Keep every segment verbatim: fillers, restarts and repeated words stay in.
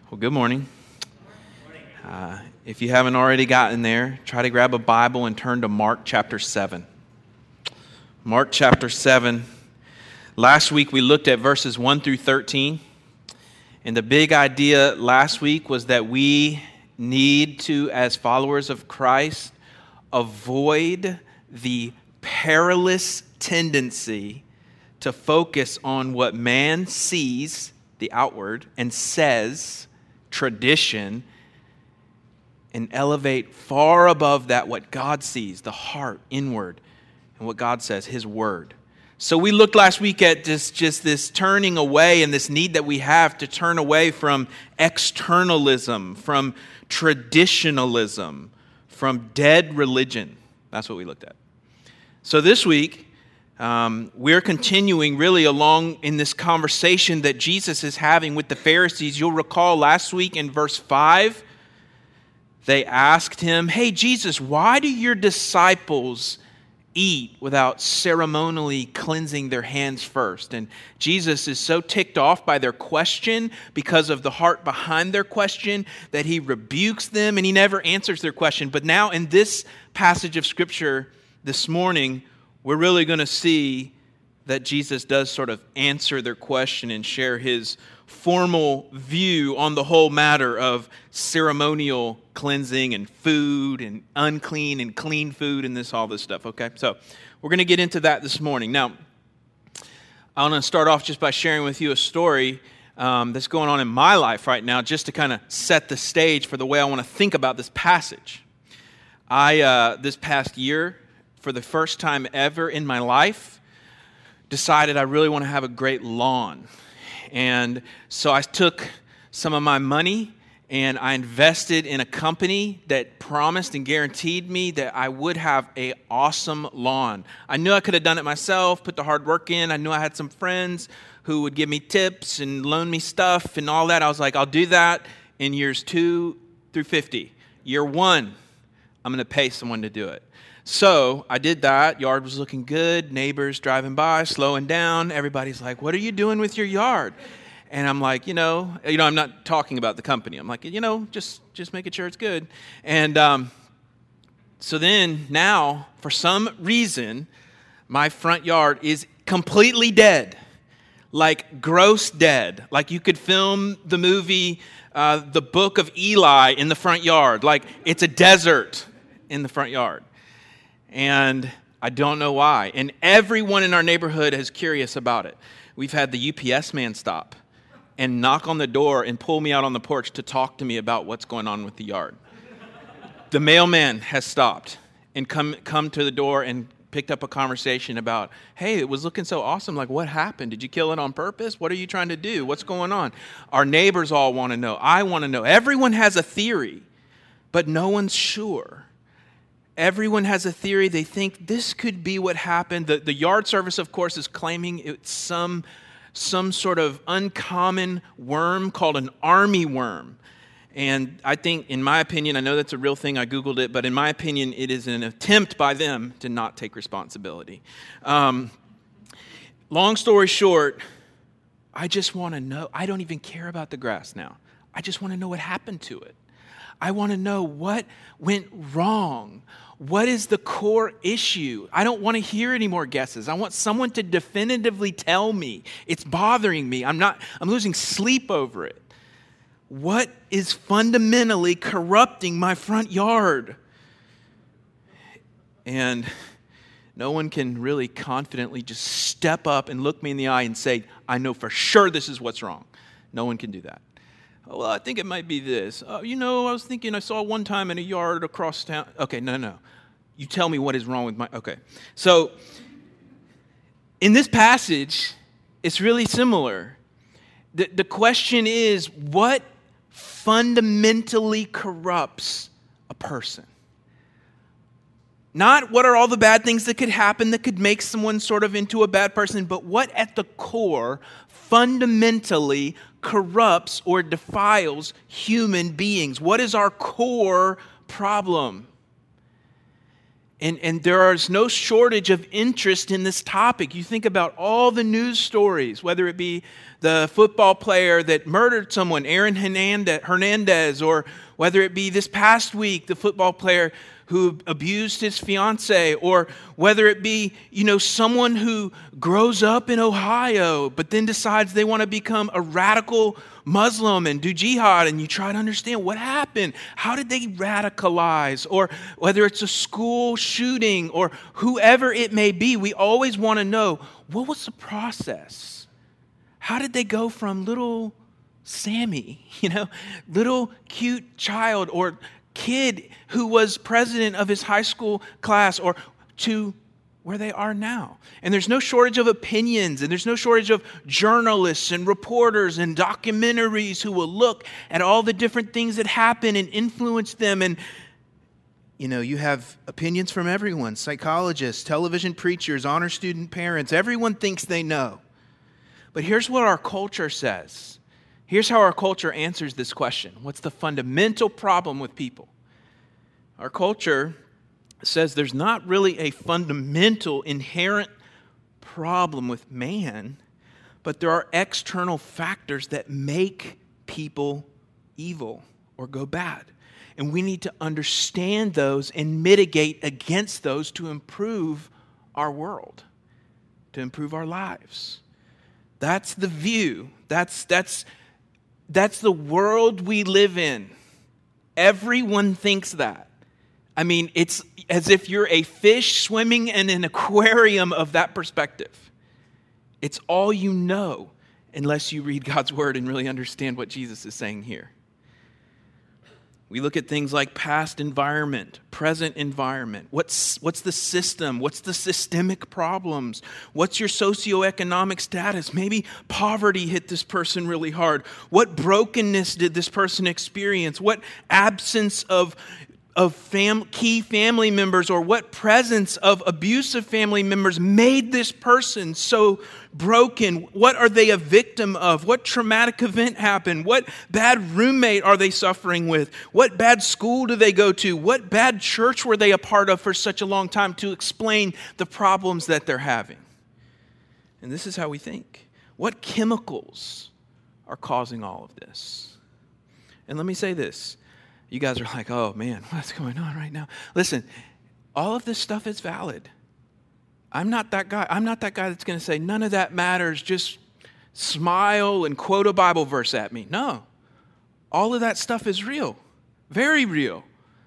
Well, good morning. Uh, if you haven't already gotten there, try to grab a Bible and turn to Mark chapter seven. Mark chapter seven. Last week we looked at verses one through thirteen. And the big idea last week was that we need to, as followers of Christ, avoid the perilous tendency to focus on what man sees, the outward, and says, tradition, and elevate far above that what God sees, the heart, inward, and what God says, His Word. So we looked last week at just, just this turning away and this need that we have to turn away from externalism, from traditionalism, from dead religion. That's what we looked at. So this week, Um, we're continuing really along in this conversation that Jesus is having with the Pharisees. You'll recall last week in verse five, they asked him, "Hey, Jesus, why do your disciples eat without ceremonially cleansing their hands first?" And Jesus is so ticked off by their question because of the heart behind their question that he rebukes them and he never answers their question. But now in this passage of Scripture this morning, we're really going to see that Jesus does sort of answer their question and share his formal view on the whole matter of ceremonial cleansing and food and unclean and clean food and this all this stuff, okay? So we're going to get into that this morning. Now, I want to start off just by sharing with you a story um, that's going on in my life right now, just to kind of set the stage for the way I want to think about this passage. I, uh, this past year, for the first time ever in my life, decided I really want to have a great lawn. And so I took some of my money and I invested in a company that promised and guaranteed me that I would have an awesome lawn. I knew I could have done it myself, put the hard work in. I knew I had some friends who would give me tips and loan me stuff and all that. I was like, I'll do that in years two through fifty. Year one, I'm going to pay someone to do it. So I did that. Yard was looking good. Neighbors driving by, slowing down. Everybody's like, "What are you doing with your yard?" And I'm like, you know, you know, I'm not talking about the company. I'm like, you know, just just making sure it's good. And um, so then now, for some reason, my front yard is completely dead, like gross dead. Like you could film the movie, uh, The Book of Eli in the front yard. Like it's a desert in the front yard. And I don't know why. And everyone in our neighborhood is curious about it. We've had the U P S man stop and knock on the door and pull me out on the porch to talk to me about what's going on with the yard. The mailman has stopped and come come to the door and picked up a conversation about, "Hey, it was looking so awesome. Like, what happened? Did you kill it on purpose? What are you trying to do? What's going on?" Our neighbors all want to know. I want to know. Everyone has a theory, but no one's sure. Everyone has a theory. They think this could be what happened. The, the yard service, of course, is claiming it's some, some sort of uncommon worm called an army worm. And I think, in my opinion, I know that's a real thing. I Googled it. But in my opinion, it is an attempt by them to not take responsibility. Um, long story short, I just want to know. I don't even care about the grass now. I just want to know what happened to it. I want to know what went wrong. What is the core issue? I don't want to hear any more guesses. I want someone to definitively tell me it's bothering me. I'm not, I'm losing sleep over it. What is fundamentally corrupting my front yard? And no one can really confidently just step up and look me in the eye and say, "I know for sure this is what's wrong." No one can do that. "Well, I think it might be this. Oh, you know, I was thinking I saw one time in a yard across town." Okay, no, no. You tell me what is wrong with my... Okay. So, in this passage, it's really similar. The, the question is, what fundamentally corrupts a person? Not what are all the bad things that could happen that could make someone sort of into a bad person, but what at the core fundamentally corrupts or defiles human beings. What is our core problem? And, and there is no shortage of interest in this topic. You think about all the news stories, whether it be the football player that murdered someone, Aaron Hernandez, or whether it be this past week, the football player who abused his fiance, or whether it be, you know, someone who grows up in Ohio but then decides they want to become a radical Muslim and do jihad, and you try to understand what happened. How did they radicalize? Or whether it's a school shooting or whoever it may be, we always want to know, what was the process? How did they go from little Sammy, you know, little cute child or kid who was president of his high school class, or to where they are now? And there's no shortage of opinions, and there's no shortage of journalists and reporters and documentaries who will look at all the different things that happen and influence them. And, you know, you have opinions from everyone: psychologists, television preachers, honor student parents. Everyone thinks they know. But here's what our culture says. Here's how our culture answers this question. What's the fundamental problem with people? Our culture says there's not really a fundamental, inherent problem with man, but there are external factors that make people evil or go bad. And we need to understand those and mitigate against those to improve our world, to improve our lives. That's the view. That's, that's, that's the world we live in. Everyone thinks that. I mean, it's as if you're a fish swimming in an aquarium of that perspective. It's all you know unless you read God's word and really understand what Jesus is saying here. We look at things like past environment, present environment. What's, what's the system? What's the systemic problems? What's your socioeconomic status? Maybe poverty hit this person really hard. What brokenness did this person experience? What absence of of fam- key family members, or what presence of abusive family members made this person so broken? What are they a victim of? What traumatic event happened? What bad roommate are they suffering with? What bad school do they go to? What bad church were they a part of for such a long time to explain the problems that they're having? And this is how we think. What chemicals are causing all of this? And let me say this. You guys are like, oh man, what's going on right now? Listen, all of this stuff is valid. I'm not that guy. I'm not that guy that's going to say, none of that matters. Just smile and quote a Bible verse at me. No. All of that stuff is real. Very real.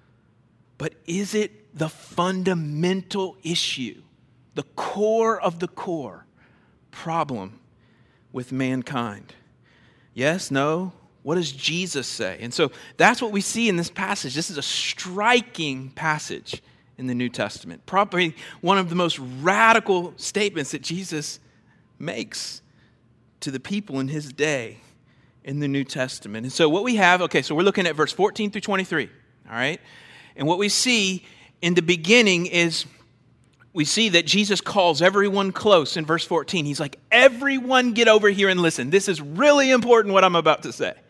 But is it the fundamental issue, the core of the core problem with mankind? Yes, no? What does Jesus say? And so that's what we see in this passage. This is a striking passage in the New Testament. Probably one of the most radical statements that Jesus makes to the people in his day in the New Testament. And so what we have, okay, so we're looking at verse fourteen through twenty-three, all right? And what we see in the beginning is we see that Jesus calls everyone close in verse fourteen. He's like, everyone get over here and listen. This is really important what I'm about to say.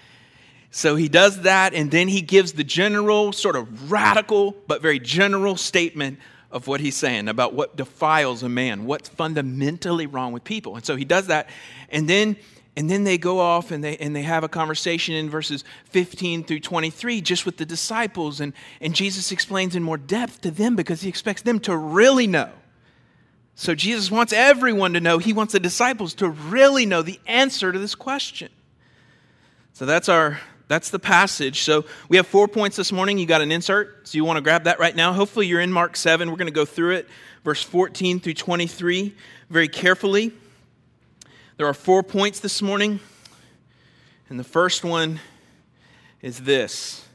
So he does that, and then he gives the general, sort of radical, but very general statement of what he's saying about what defiles a man, what's fundamentally wrong with people. And so he does that, and then and then they go off and they and they have a conversation in verses fifteen through twenty-three just with the disciples, and, and Jesus explains in more depth to them because he expects them to really know. So Jesus wants everyone to know. He wants the disciples to really know the answer to this question. So that's our That's the passage. So we have four points this morning. You got an insert, so you want to grab that right now. Hopefully you're in Mark seven. We're going to go through it, verse fourteen through twenty-three, very carefully. There are four points this morning. And the first one is this: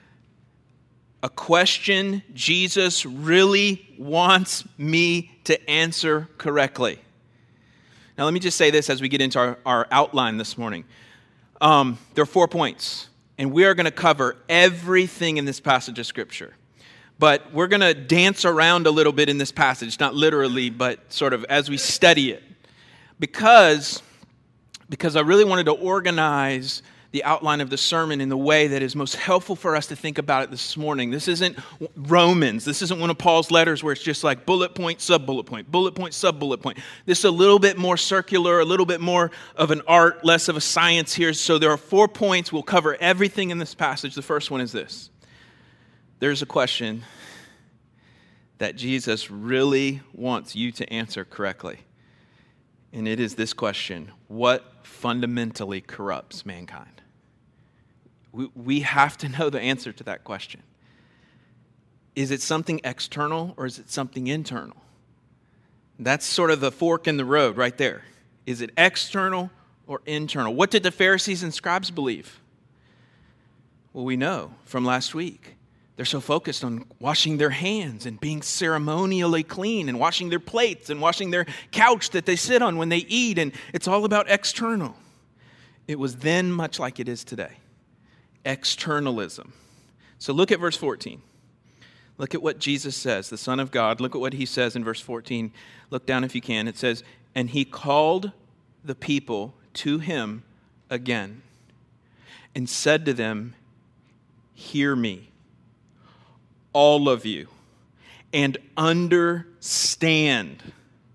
a question Jesus really wants me to answer correctly. Now let me just say this as we get into our, our outline this morning. Um, there are four points, and we are going to cover everything in this passage of Scripture. But we're going to dance around a little bit in this passage, not literally, but sort of as we study it. Because, because I really wanted to organize the outline of the sermon in the way that is most helpful for us to think about it this morning. This isn't Romans. This isn't one of Paul's letters where it's just like bullet point, sub-bullet point, bullet point, sub-bullet point. This is a little bit more circular, a little bit more of an art, less of a science here. So there are four points. We'll cover everything in this passage. The first one is this. There's a question that Jesus really wants you to answer correctly. And it is this question: what fundamentally corrupts mankind? We, we have to know the answer to that question. Is it something external or is it something internal? That's sort of the fork in the road right there. Is it external or internal? What did the Pharisees and scribes believe? Well, we know from last week. They're so focused on washing their hands and being ceremonially clean and washing their plates and washing their couch that they sit on when they eat, and it's all about external. It was then much like it is today. Externalism. So look at verse fourteen. Look at what Jesus says, the Son of God. Look at what he says in verse fourteen. Look down if you can. It says, "And he called the people to him again and said to them, 'Hear me, all of you, and understand.'"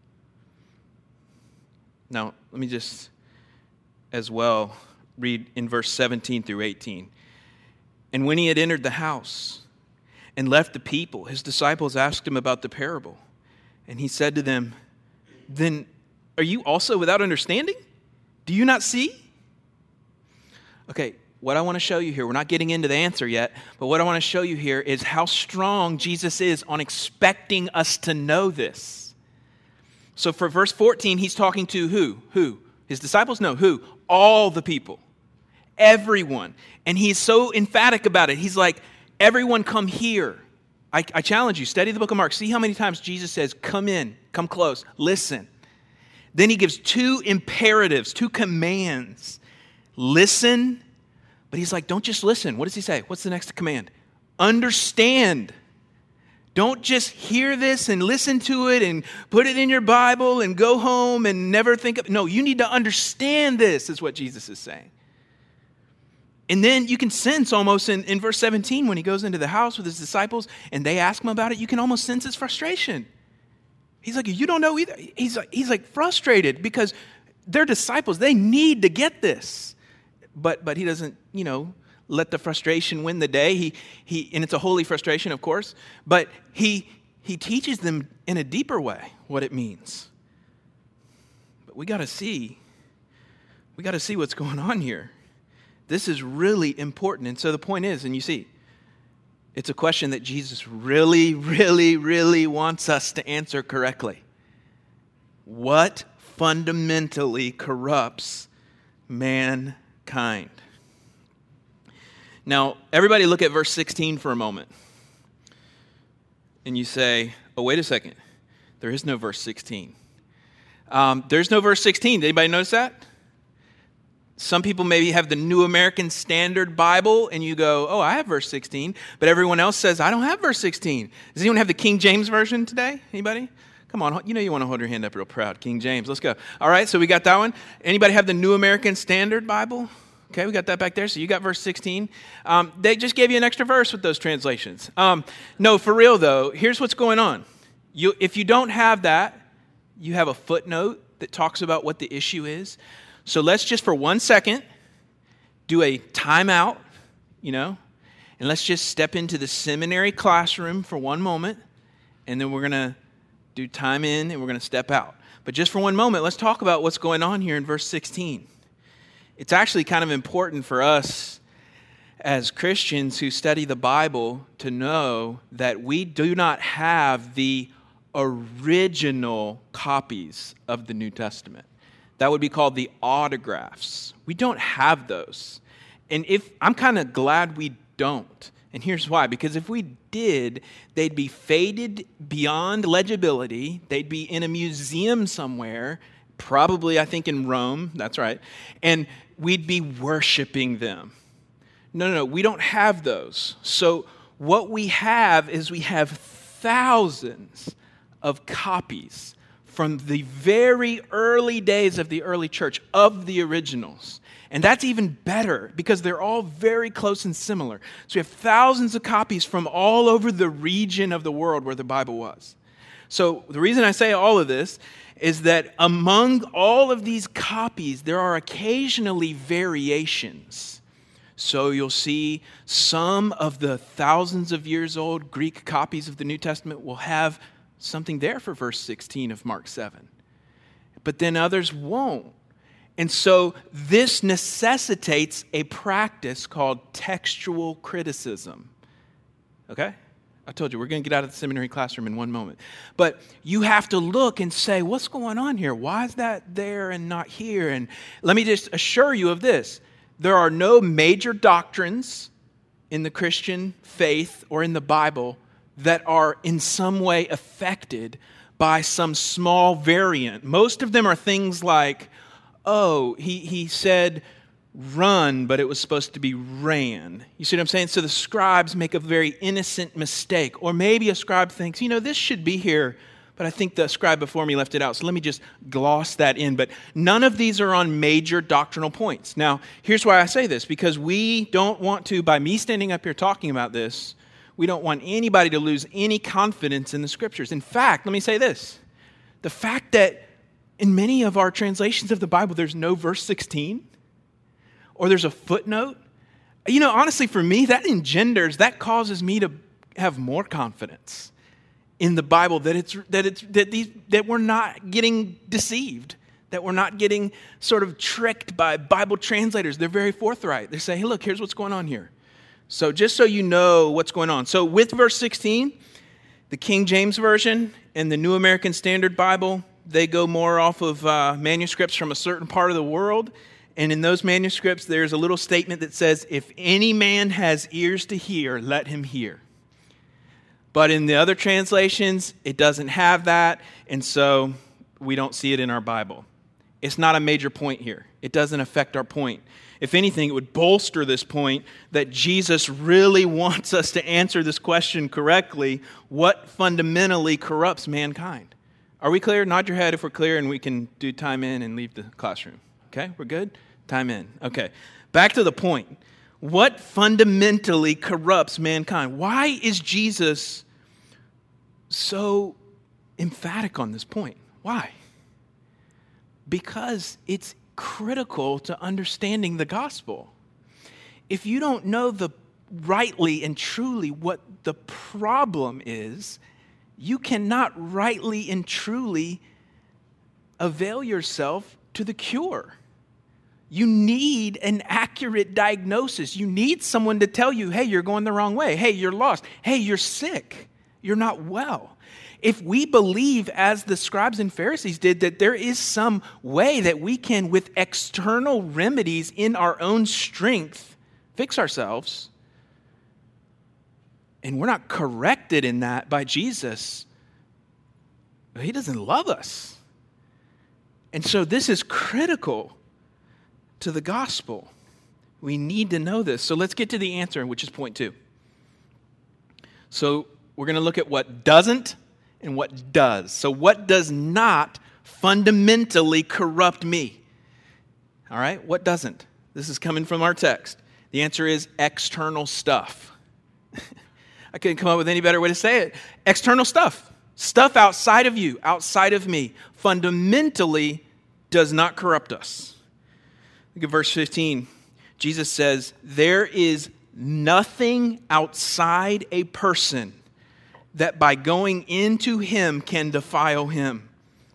Now, let me just as well read in verse seventeen through eighteen. "And when he had entered the house and left the people, his disciples asked him about the parable. And he said to them, 'Then are you also without understanding? Do you not see?'" Okay, what I want to show you here, we're not getting into the answer yet, but what I want to show you here is how strong Jesus is on expecting us to know this. So for verse fourteen, he's talking to who? Who? His disciples? No, who? All the people. Everyone. And he's so emphatic about it. He's like, everyone come here. I, I challenge you, study the book of Mark. See how many times Jesus says, come in, come close, listen. Then he gives two imperatives, two commands. Listen. But he's like, don't just listen. What does he say? What's the next command? Understand. Don't just hear this and listen to it and put it in your Bible and go home and never think of it. No, you need to understand this, is what Jesus is saying. And then you can sense almost in, in verse seventeen when he goes into the house with his disciples and they ask him about it, you can almost sense his frustration. He's like, you don't know either. He's like, he's like frustrated because they're disciples. They need to get this. But but he doesn't, you know, let the frustration win the day. He he and it's a holy frustration, of course, but he he teaches them in a deeper way what it means. But we got to see we got to see what's going on here. This is really important. And so the point is, and you see, it's a question that Jesus really, really, really wants us to answer correctly. What fundamentally corrupts mankind? Now, everybody look at verse sixteen for a moment. And you say, oh, wait a second. There is no verse sixteen. Um, there's no verse sixteen. Did anybody notice that? Some people maybe have the New American Standard Bible, and you go, oh, I have verse sixteen. But everyone else says, I don't have verse sixteen. Does anyone have the King James Version today? Anybody? Come on, you know you want to hold your hand up real proud. King James, let's go. All right, so we got that one. Anybody have the New American Standard Bible? Okay, we got that back there. So you got verse sixteen. Um, they just gave you an extra verse with those translations. Um, no, for real though, here's what's going on. You, if you don't have that, you have a footnote that talks about what the issue is. So let's just for one second do a timeout, you know, and let's just step into the seminary classroom for one moment, and then we're going to do time in and we're going to step out. But just for one moment, let's talk about what's going on here in verse sixteen. It's actually kind of important for us as Christians who study the Bible to know that we do not have the original copies of the New Testament. That would be called the autographs. We don't have those. And if I'm kind of glad we don't. And here's why. Because if we did, they'd be faded beyond legibility. They'd be in a museum somewhere, probably, I think, in Rome. That's right. And we'd be worshiping them. No, no, no. We don't have those. So what we have is we have thousands of copies from the very early days of the early church, of the originals. And that's even better because they're all very close and similar. So we have thousands of copies from all over the region of the world where the Bible was. So the reason I say all of this is that among all of these copies, there are occasionally variations. So you'll see some of the thousands of years old Greek copies of the New Testament will have something there for verse sixteen of Mark seven. But then others won't. And so this necessitates a practice called textual criticism. Okay? I told you, we're going to get out of the seminary classroom in one moment. But you have to look and say, what's going on here? Why is that there and not here? And let me just assure you of this. There are no major doctrines in the Christian faith or in the Bible that are in some way affected by some small variant. Most of them are things like, oh, he, he said run, but it was supposed to be ran. You see what I'm saying? So the scribes make a very innocent mistake. Or maybe a scribe thinks, you know, this should be here, but I think the scribe before me left it out, so let me just gloss that in. But none of these are on major doctrinal points. Now, here's why I say this, because we don't want to, by me standing up here talking about this, we don't want anybody to lose any confidence in the Scriptures. In fact, let me say this. The fact that in many of our translations of the Bible, there's no verse sixteen, or there's a footnote. You know, honestly, for me, that engenders, that causes me to have more confidence in the Bible that it's that it's that these that we're not getting deceived, that we're not getting sort of tricked by Bible translators. They're very forthright. They say, hey, look, here's what's going on here. So just so you know what's going on. So with verse sixteen, the King James Version and the New American Standard Bible, they go more off of uh, manuscripts from a certain part of the world. And in those manuscripts, there's a little statement that says, if any man has ears to hear, let him hear. But in the other translations, it doesn't have that. And so we don't see it in our Bible. It's not a major point here. It doesn't affect our point. If anything, it would bolster this point that Jesus really wants us to answer this question correctly. What fundamentally corrupts mankind? Are we clear? Nod your head if we're clear, and we can do time in and leave the classroom. Okay, we're good? Time in. Okay, back to the point. What fundamentally corrupts mankind? Why is Jesus so emphatic on this point? Why? Because it's critical to understanding the gospel. If you don't know the rightly and truly what the problem is, you cannot rightly and truly avail yourself to the cure. You need an accurate diagnosis. You need someone to tell you, hey, you're going the wrong way. Hey, you're lost. Hey, you're sick. You're not well. If we believe, as the scribes and Pharisees did, that there is some way that we can, with external remedies in our own strength, fix ourselves, and we're not corrected in that by Jesus, he doesn't love us. And so this is critical to the gospel. We need to know this. So let's get to the answer, which is point two. So we're going to look at what doesn't and what does. So what does not fundamentally corrupt me? All right, what doesn't? This is coming from our text. The answer is external stuff. I couldn't come up with any better way to say it. External stuff. Stuff outside of you, outside of me, fundamentally does not corrupt us. Look at verse fifteen. Jesus says, there is nothing outside a person that by going into him can defile him.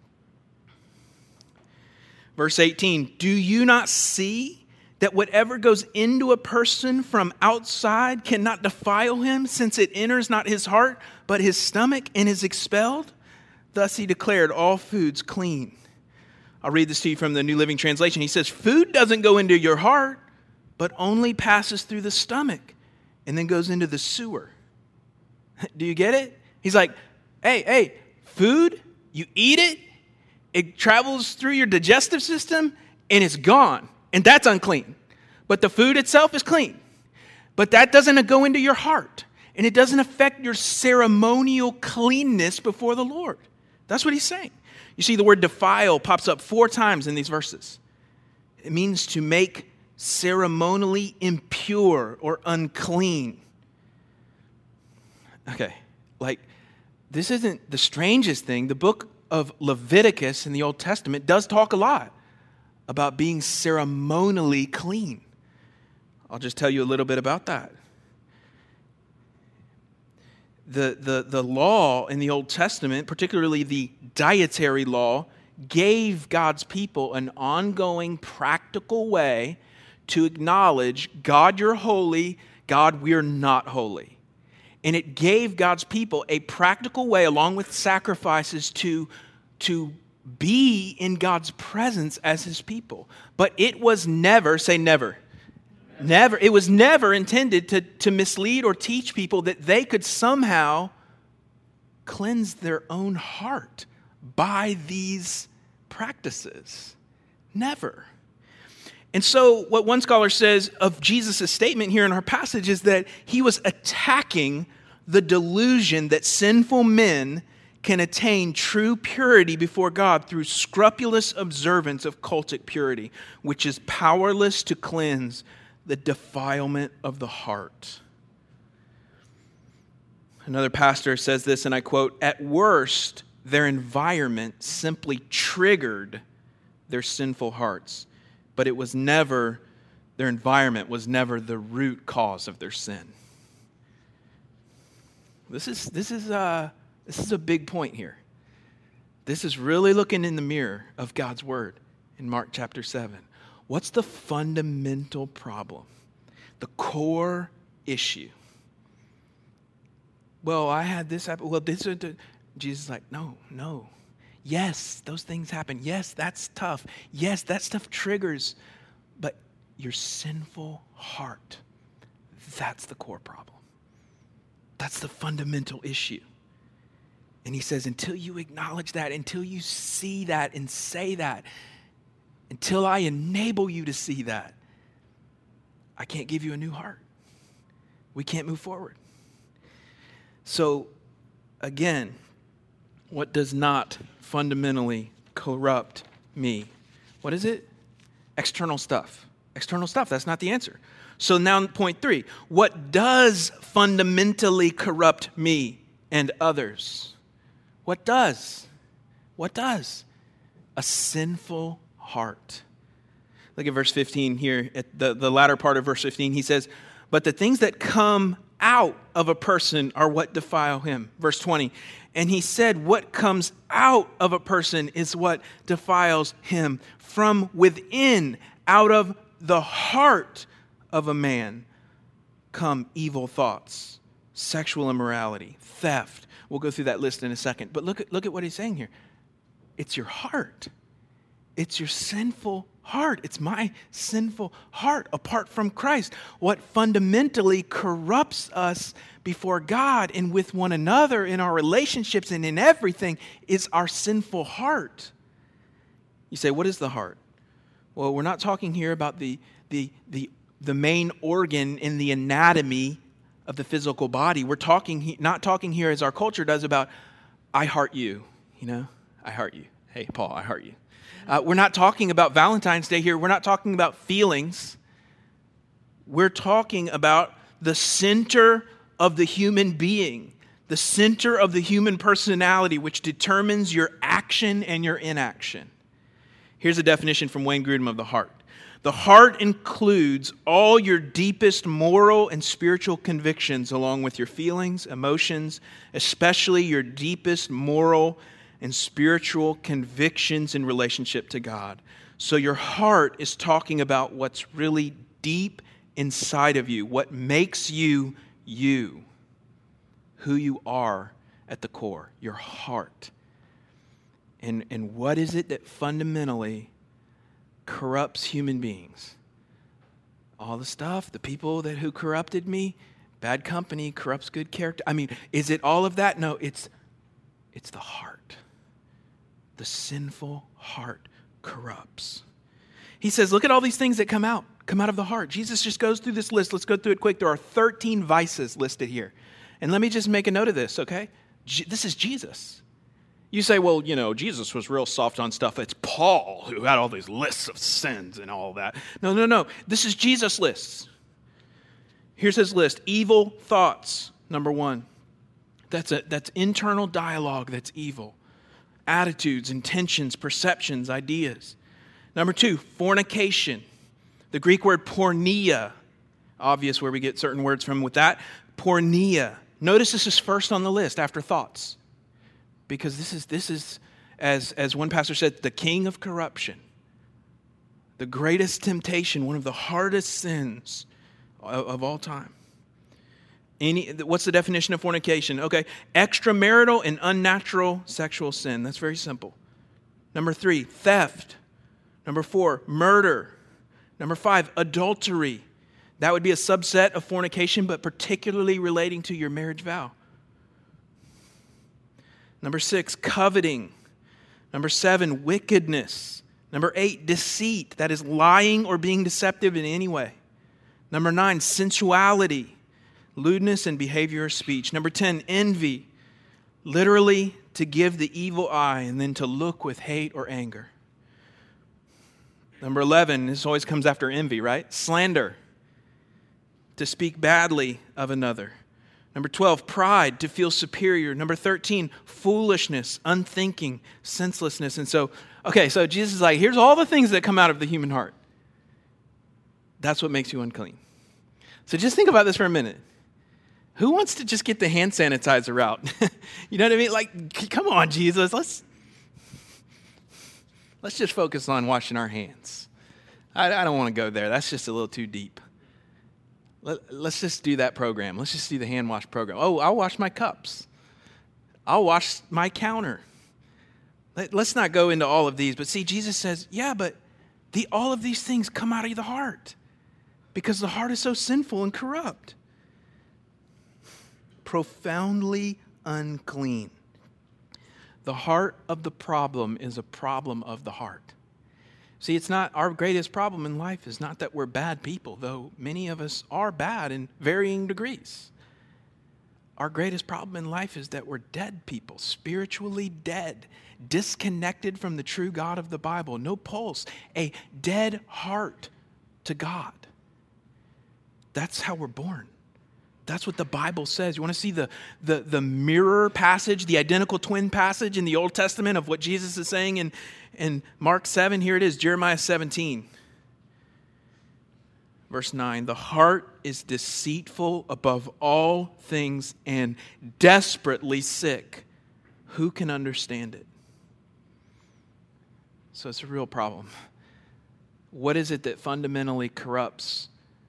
Verse eighteen, do you not see that whatever goes into a person from outside cannot defile him, since it enters not his heart, but his stomach, and is expelled? Thus he declared all foods clean. I'll read this to you from the New Living Translation. He says, food doesn't go into your heart, but only passes through the stomach and then goes into the sewer. Do you get it? He's like, hey, hey, food, you eat it, it travels through your digestive system, and it's gone. And that's unclean. But the food itself is clean. But that doesn't go into your heart. And it doesn't affect your ceremonial cleanness before the Lord. That's what he's saying. You You see, the word defile pops up four times in these verses. It means to make ceremonially impure or unclean. Okay, like, this isn't the strangest thing. The book of Leviticus in the Old Testament does talk a lot about being ceremonially clean. I'll just tell you a little bit about that. The, the, the law in the Old Testament, particularly the dietary law, gave God's people an ongoing practical way to acknowledge, God, you're holy, God, we're not holy. And it gave God's people a practical way, along with sacrifices, to, to be in God's presence as his people. But it was never, say never, never, it was never intended to, to mislead or teach people that they could somehow cleanse their own heart by these practices. Never. And so what one scholar says of Jesus' statement here in our passage is that he was attacking the delusion that sinful men can attain true purity before God through scrupulous observance of cultic purity, which is powerless to cleanse the defilement of the heart. Another pastor says this, and I quote, "At worst, their environment simply triggered their sinful hearts, but it was never, their environment was never the root cause of their sin." This is this is a this is a big point here. This is really looking in the mirror of God's word in Mark chapter seven. What's the fundamental problem? The core issue. Well, I had this happen. Well, this Jesus is like, no, no. Yes, those things happen. Yes, that's tough. Yes, that stuff triggers. But your sinful heart, that's the core problem. That's the fundamental issue. And he says, until you acknowledge that, until you see that and say that, until I enable you to see that, I can't give you a new heart. We can't move forward. So, again, what does not fundamentally corrupt me? What is it? External stuff. External stuff, that's not the answer. So now point three, what does fundamentally corrupt me and others? What does? What does? A sinful heart. Look at verse fifteen here, at the, the latter part of verse fifteen. He says, but the things that come out of a person are what defile him. Verse twenty, and he said, what comes out of a person is what defiles him. From within, out of the heart of a man, come evil thoughts, sexual immorality, theft. We'll go through that list in a second. But look at, look at what he's saying here. It's your heart. It's your sinful heart. It's my sinful heart apart from Christ. What fundamentally corrupts us before God and with one another in our relationships and in everything is our sinful heart. You say, what is the heart? Well, we're not talking here about the, the, the, the main organ in the anatomy of the physical body. We're talking, not talking here as our culture does about, I heart you, you know, I heart you. Hey, Paul, I heart you. Uh, we're not talking about Valentine's Day here. We're not talking about feelings. We're talking about the center of the human being, the center of the human personality, which determines your action and your inaction. Here's a definition from Wayne Grudem of the heart. The heart includes all your deepest moral and spiritual convictions, along with your feelings, emotions, especially your deepest moral and spiritual convictions in relationship to God. So your heart is talking about what's really deep inside of you, what makes you you, who you are at the core, your heart. And, and what is it that fundamentally corrupts human beings? All the stuff, the people that who corrupted me, bad company corrupts good character. I mean, is it all of that? No, it's it's the heart. The sinful heart corrupts. He says, look at all these things that come out, come out of the heart. Jesus just goes through this list. Let's go through it quick. There are thirteen vices listed here. And let me just make a note of this, okay? This is Jesus. You say, well, you know, Jesus was real soft on stuff. It's Paul who had all these lists of sins and all that. No, no, no. This is Jesus' lists. Here's his list. Evil thoughts, number one. That's a, that's internal dialogue that's evil. Attitudes, intentions, perceptions, ideas. Number two, fornication. The Greek word porneia. Obvious where we get certain words from with that. Porneia. Notice this is first on the list after thoughts. Because this is, this is as, as one pastor said, the king of corruption. The greatest temptation, one of the hardest sins of, of all time. Any, what's the definition of fornication? Okay, extramarital and unnatural sexual sin. That's very simple. Number three, theft. Number four, murder. Number five, adultery. That would be a subset of fornication, but particularly relating to your marriage vow. Number six, coveting. Number seven, wickedness. Number eight, deceit. That is lying or being deceptive in any way. Number nine, sensuality. Lewdness and behavior or speech. Number ten, envy. Literally to give the evil eye and then to look with hate or anger. Number eleven, this always comes after envy, right? Slander. To speak badly of another. Number twelve, pride, to feel superior. Number thirteen, foolishness, unthinking, senselessness. And so, okay, so Jesus is like, here's all the things that come out of the human heart. That's what makes you unclean. So just think about this for a minute. Who wants to just get the hand sanitizer out? You know what I mean? Like, come on, Jesus, let's, let's just focus on washing our hands. I, I don't want to go there. That's just a little too deep. Let, let's just do that program. Let's just do the hand wash program. Oh, I'll wash my cups. I'll wash my counter. Let, let's not go into all of these. But see, Jesus says, yeah, but the, all of these things come out of the heart because the heart is so sinful and corrupt. Profoundly unclean. The heart of the problem is a problem of the heart. See, it's not our greatest problem in life is not that we're bad people, though many of us are bad in varying degrees. Our greatest problem in life is that we're dead people, spiritually dead, disconnected from the true God of the Bible, no pulse, a dead heart to God. That's how we're born. That's what the Bible says. You want to see the, the, the mirror passage, the identical twin passage in the Old Testament of what Jesus is saying in, in Mark seven? Here it is, Jeremiah seventeen. Verse nine, the heart is deceitful above all things and desperately sick. Who can understand it? So it's a real problem. What is it that fundamentally corrupts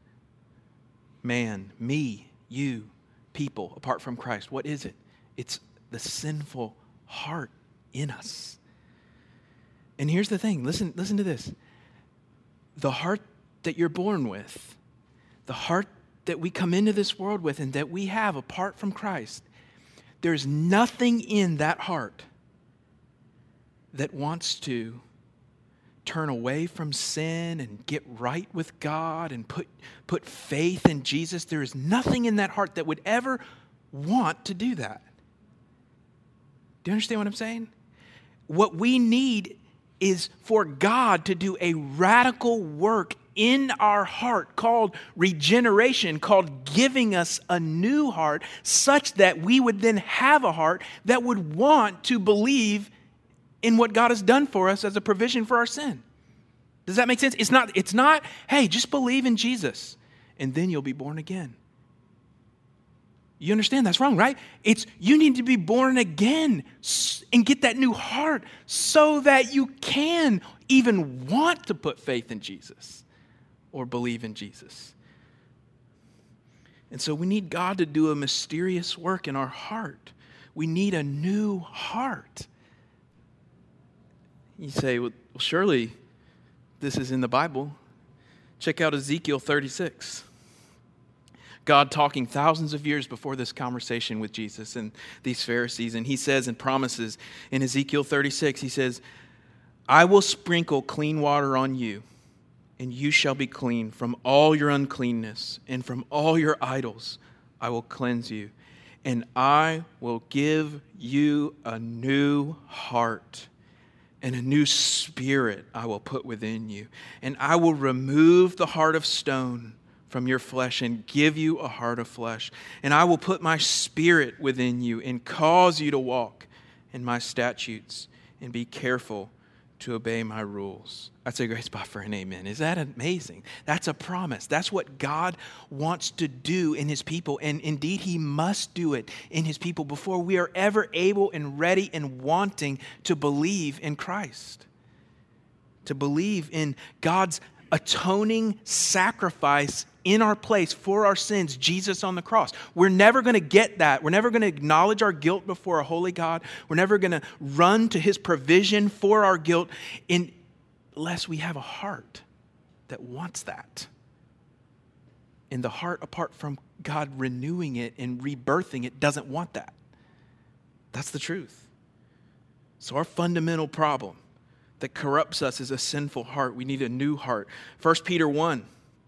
man, me, you, people, apart from Christ? What is it? It's the sinful heart in us. And here's the thing. Listen, listen to this. The heart that you're born with, the heart that we come into this world with and that we have apart from Christ, there's nothing in that heart that wants to turn away from sin and get right with God and put, put faith in Jesus. There is nothing in that heart that would ever want to do that. Do you understand what I'm saying? What we need is for God to do a radical work in our heart called regeneration, called giving us a new heart, such that we would then have a heart that would want to believe in what God has done for us as a provision for our sin. Does that make sense? It's not, it's not, hey, just believe in Jesus and then you'll be born again. You understand that's wrong, right? It's you need to be born again and get that new heart so that you can even want to put faith in Jesus or believe in Jesus. And so we need God to do a mysterious work in our heart. We need a new heart. You say, well, surely this is in the Bible. Check out Ezekiel thirty-six. God talking thousands of years before this conversation with Jesus and these Pharisees. And he says and promises in Ezekiel thirty-six, he says, I will sprinkle clean water on you, and you shall be clean from all your uncleanness, and from all your idols I will cleanse you. and I will give you a new heart, and a new spirit I will put within you. And I will remove the heart of stone from your flesh and give you a heart of flesh. And I will put my spirit within you and cause you to walk in my statutes and be careful to obey my rules. That's a great spot for an amen. Is that amazing? That's a promise. That's what God wants to do in his people. And indeed, he must do it in his people before we are ever able and ready and wanting to believe in Christ. To believe in God's atoning sacrifice in our place for our sins, Jesus on the cross. We're never going to get that. We're never going to acknowledge our guilt before a holy God. We're never going to run to his provision for our guilt in, unless we have a heart that wants that. And the heart, apart from God renewing it and rebirthing it, doesn't want that. That's the truth. So our fundamental problem that corrupts us is a sinful heart. We need a new heart. First Peter one.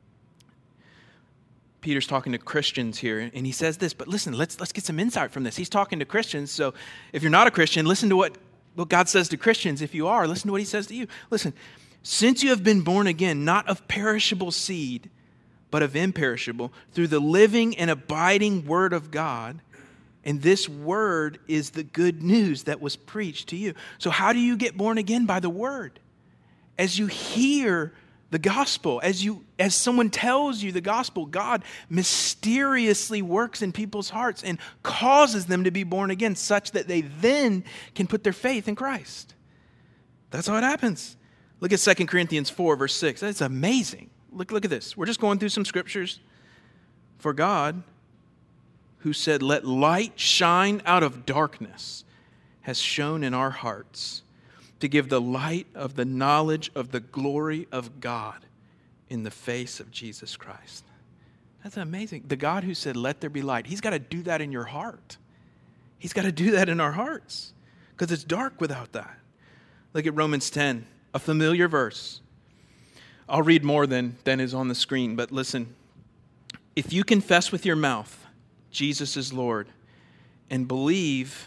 Peter's talking to Christians here, and he says this, but listen, let's let's get some insight from this. He's talking to Christians, so if you're not a Christian, listen to what, what God says to Christians. If you are, listen to what he says to you. Listen, since you have been born again, not of perishable seed, but of imperishable, through the living and abiding word of God, and this word is the good news that was preached to you. So how do you get born again? By the word. As you hear the gospel, as you as someone tells you the gospel, God mysteriously works in people's hearts and causes them to be born again such that they then can put their faith in Christ. That's how it happens. Look at Second Corinthians four, verse six. That's amazing. Look, look at this. We're just going through some scriptures. For God, who said, "Let light shine out of darkness," has shone in our hearts to give the light of the knowledge of the glory of God in the face of Jesus Christ. That's amazing. The God who said, "Let there be light," he's got to do that in your heart. He's got to do that in our hearts because it's dark without that. Look at Romans ten, a familiar verse. I'll read more than, than is on the screen, but listen. If you confess with your mouth Jesus is Lord and believe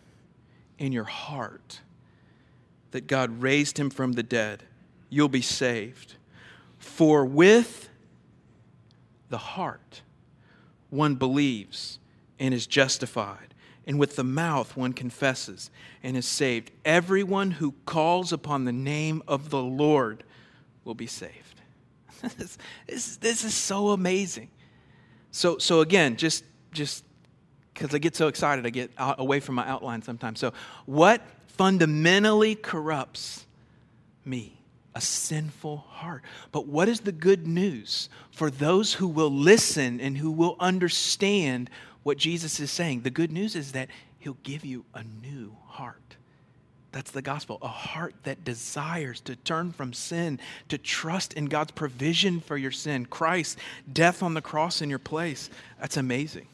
in your heart that God raised him from the dead, you'll be saved. For with the heart one believes and is justified, and with the mouth one confesses and is saved. Everyone who calls upon the name of the Lord will be saved. this, this, this is so amazing. So, so again, just just because I get so excited, I get out, away from my outline sometimes. So what fundamentally corrupts me? A sinful heart. But what is the good news for those who will listen and who will understand what Jesus is saying? The good news is that he'll give you a new heart. That's the gospel. A heart that desires to turn from sin, to trust in God's provision for your sin. Christ's death on the cross in your place. That's amazing.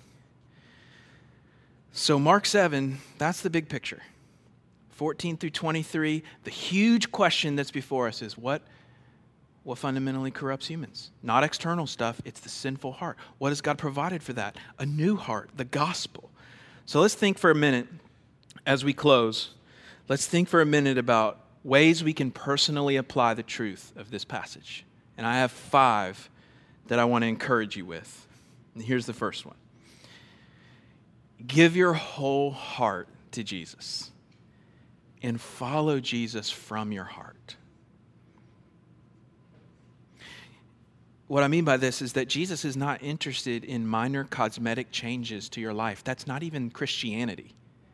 So Mark seven, that's the big picture. fourteen through twenty-three, the huge question that's before us is what, what fundamentally corrupts humans? Not external stuff, it's the sinful heart. What has God provided for that? A new heart, the gospel. So let's think for a minute as we close. Let's think for a minute about ways we can personally apply the truth of this passage. And I have five that I want to encourage you with. And here's the first one. Give your whole heart to Jesus and follow Jesus from your heart. What I mean by this is that Jesus is not interested in minor cosmetic changes to your life. That's not even Christianity.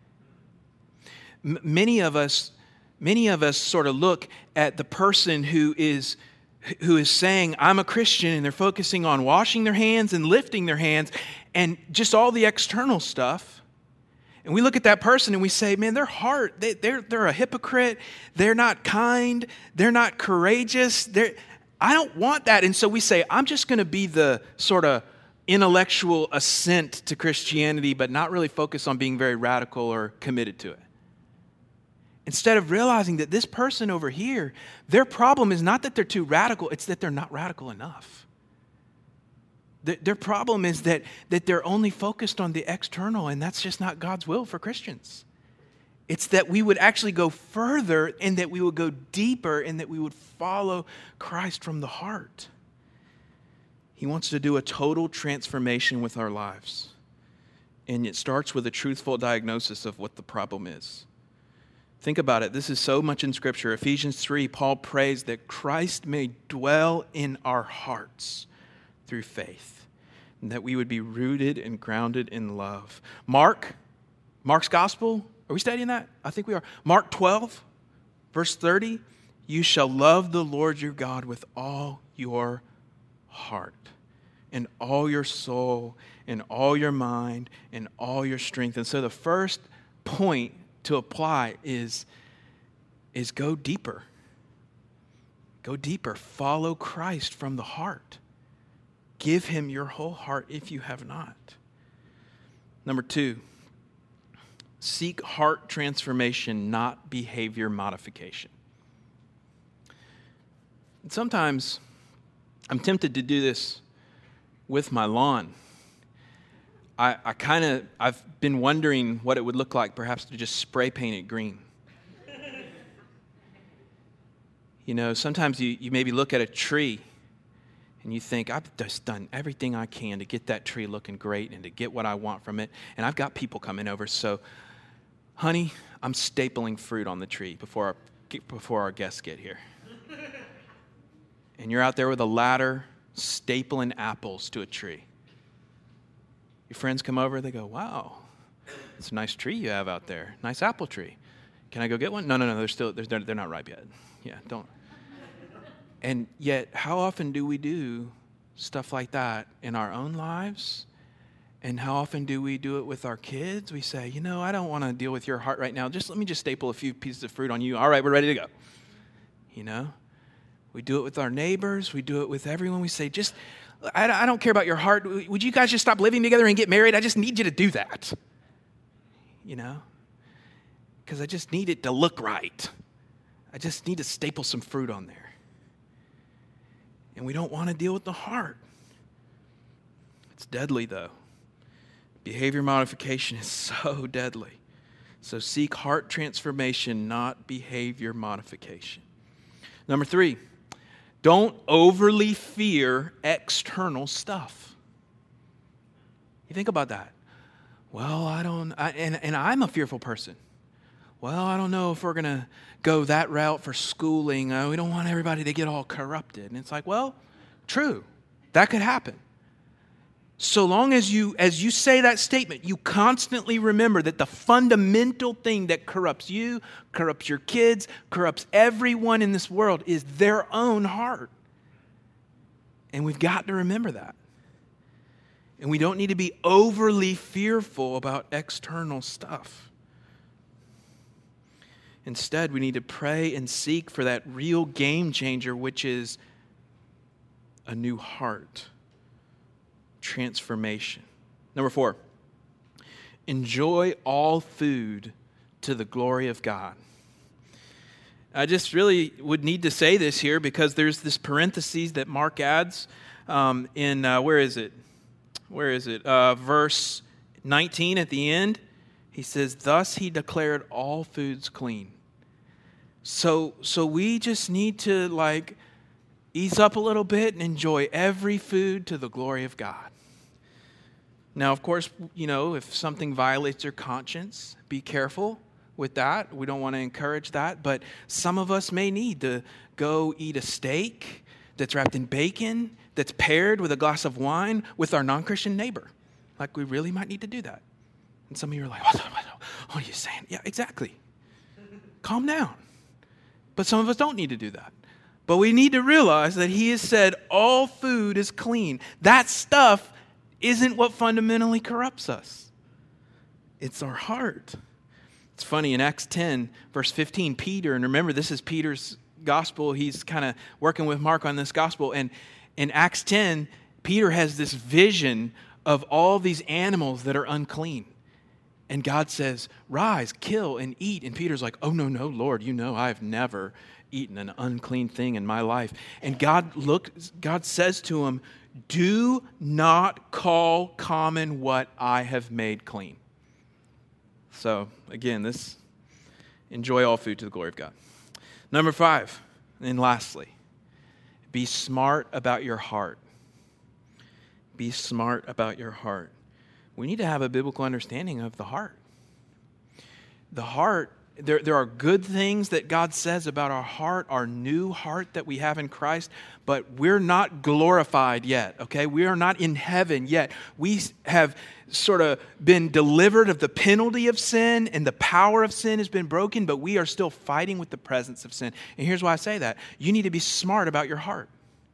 M- many of us, many of us sort of look at the person who is who is saying, "I'm a Christian," and they're focusing on washing their hands and lifting their hands and just all the external stuff. And we look at that person and we say, man, their heart, they, they're, they're a hypocrite. They're not kind. They're not courageous. They're, I don't want that. And so we say, I'm just going to be the sort of intellectual assent to Christianity, but not really focus on being very radical or committed to it. Instead of realizing that this person over here, their problem is not that they're too radical, it's that they're not radical enough. Th- their problem is that, that they're only focused on the external, and that's just not God's will for Christians. It's that we would actually go further and that we would go deeper and that we would follow Christ from the heart. He wants to do a total transformation with our lives. And it starts with a truthful diagnosis of what the problem is. Think about it. This is so much in Scripture. Ephesians three, Paul prays that Christ may dwell in our hearts through faith, and that we would be rooted and grounded in love. Mark, Mark's gospel, are we studying that? I think we are. Mark twelve, verse thirty, you shall love the Lord your God with all your heart, and all your soul, and all your mind, and all your strength. And so the first point to apply is, is go deeper. Go deeper. Follow Christ from the heart. Give him your whole heart if you have not. Number two, seek heart transformation, not behavior modification. And sometimes I'm tempted to do this with my lawn. I, I kind of, I've been wondering what it would look like perhaps to just spray paint it green. You know, sometimes you, you maybe look at a tree and you think, I've just done everything I can to get that tree looking great and to get what I want from it. And I've got people coming over, so honey, I'm stapling fruit on the tree before our, before our guests get here. And you're out there with a ladder stapling apples to a tree. Your friends come over, they go, wow, it's a nice tree you have out there. Nice apple tree. Can I go get one? No, no, no, they're still, they're, they're not ripe yet. Yeah, don't. And yet, how often do we do stuff like that in our own lives? And how often do we do it with our kids? We say, you know, I don't want to deal with your heart right now. Just let me just staple a few pieces of fruit on you. All right, we're ready to go. You know? We do it with our neighbors. We do it with everyone. We say, just, I, I don't care about your heart. Would you guys just stop living together and get married? I just need you to do that. You know? Because I just need it to look right. I just need to staple some fruit on there. And we don't want to deal with the heart. It's deadly, though. Behavior modification is so deadly. So seek heart transformation, not behavior modification. Number three, don't overly fear external stuff. You think about that. Well, I don't, I, and, and I'm a fearful person. Well, I don't know if we're going to go that route for schooling. Uh, we don't want everybody to get all corrupted. And it's like, well, true. That could happen. So long as you, as you say that statement, you constantly remember that the fundamental thing that corrupts you, corrupts your kids, corrupts everyone in this world is their own heart. And we've got to remember that. And we don't need to be overly fearful about external stuff. Instead, we need to pray and seek for that real game changer, which is a new heart. Transformation. Number four, enjoy all food to the glory of God. I just really would need to say this here because there's this parentheses that Mark adds um, in, uh, where is it? Where is it? Uh, verse nineteen at the end. He says, thus he declared all foods clean. So, so we just need to like ease up a little bit and enjoy every food to the glory of God. Now, of course, you know, if something violates your conscience, be careful with that. We don't want to encourage that. But some of us may need to go eat a steak that's wrapped in bacon, that's paired with a glass of wine with our non-Christian neighbor. Like, we really might need to do that. And some of you are like, what, what, what are you saying? Yeah, exactly. Calm down. But some of us don't need to do that. But we need to realize that he has said all food is clean. That stuff isn't what fundamentally corrupts us. It's our heart. It's funny, in Acts ten, verse fifteen, Peter, and remember this is Peter's gospel. He's kind of working with Mark on this gospel. And in Acts ten, Peter has this vision of all these animals that are unclean. And God says, rise, kill, and eat. And Peter's like, oh, no, no, Lord, you know I've never eaten an unclean thing in my life. And God look, God says to him, Do not call common what I have made clean. So, again, this, enjoy all food to the glory of God. Number five, and lastly, be smart about your heart. Be smart about your heart. We need to have a biblical understanding of the heart. The heart, there, there are good things that God says about our heart, our new heart that we have in Christ, but we're not glorified yet, okay? We are not in heaven yet. We have sort of been delivered of the penalty of sin, and the power of sin has been broken, but we are still fighting with the presence of sin. And here's why I say that. You need to be smart about your heart.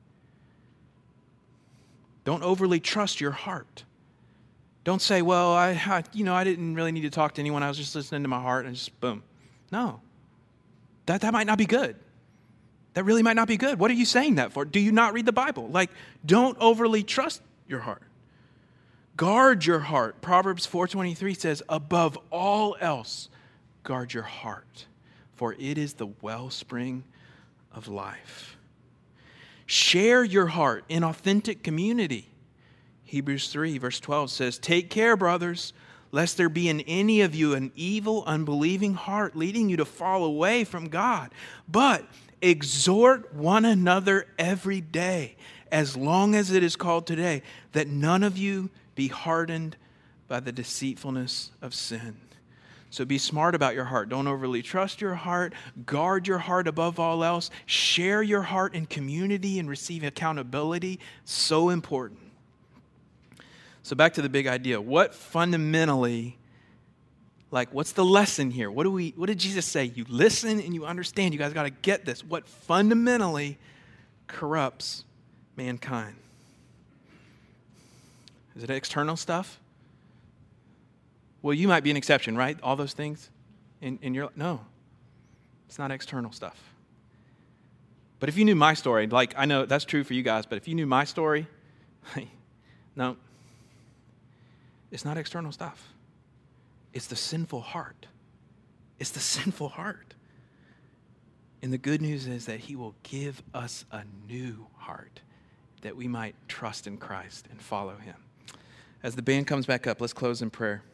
Don't overly trust your heart. Don't say, well, I, I, you know, I didn't really need to talk to anyone. I was just listening to my heart and just boom. No. That, that might not be good. That really might not be good. What are you saying that for? Do you not read the Bible? Like, don't overly trust your heart. Guard your heart. Proverbs four twenty-three says, above all else, guard your heart, for it is the wellspring of life. Share your heart in authentic community. Hebrews three, verse twelve says, take care, brothers, lest there be in any of you an evil, unbelieving heart leading you to fall away from God. But exhort one another every day, as long as it is called today, that none of you be hardened by the deceitfulness of sin. So be smart about your heart. Don't overly trust your heart. Guard your heart above all else. Share your heart in community and receive accountability. So important. So back to the big idea. What fundamentally, like what's the lesson here? What do we? What did Jesus say? You listen and you understand. You guys got to get this. What fundamentally corrupts mankind? Is it external stuff? Well, you might be an exception, right? All those things in, in your no, it's not external stuff. But if you knew my story, like I know that's true for you guys, but if you knew my story, no, it's not external stuff. It's the sinful heart. It's the sinful heart. And the good news is that He will give us a new heart that we might trust in Christ and follow Him. As the band comes back up, let's close in prayer.